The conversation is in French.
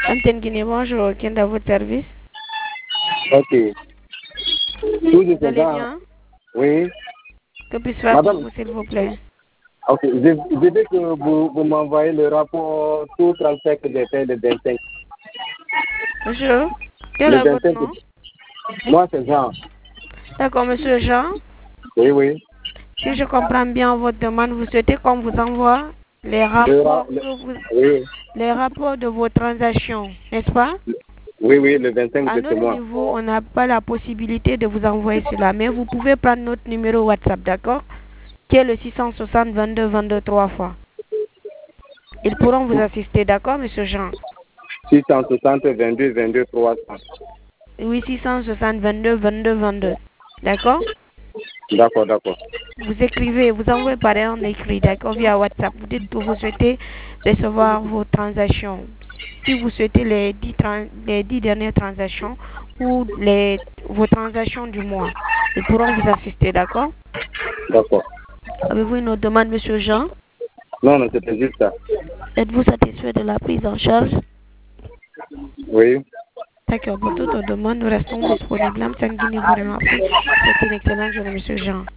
Antenne Guinée, bonjour. Qui est dans votre service? Ok. Tout de Vous allez ça, bien? oui. Que puis-je faire pour Madame, vous, s'il vous plaît? ok. Je veux que vous m'envoyez le rapport tout transfert que j'ai fait le 25. Bonjour. Quel Le est votre 25, nom? moi c'est Jean. D'accord, monsieur Jean. Oui, oui. Si je comprends bien votre demande, vous souhaitez qu'on vous envoie les Le rapports oui. les rapports de vos transactions, n'est-ce pas? Oui, oui, le 25 À de ce notre mois. niveau, on n'a pas la possibilité de vous envoyer cela, mais vous pouvez prendre notre numéro WhatsApp, d'accord? Qui est le 660 22 22 3 fois. Ils pourront vous assister, d'accord, monsieur Jean? 660 22 22 300. Oui, 660 22 22 22. D'accord? D'accord, d'accord. Vous écrivez, vous envoyez par un écrit, d'accord, via WhatsApp. Vous dites que vous souhaitez recevoir vos transactions. Si vous souhaitez les 10 dernières transactions ou vos transactions du mois, ils pourront vous assister, d'accord? D'accord. Avez-vous une autre demande, monsieur Jean? Non, non, c'était juste ça. Êtes-vous satisfait de la prise en charge? Oui. D'accord, pour toute demande, nous restons disponibles. C'est une excellente journée, monsieur Jean.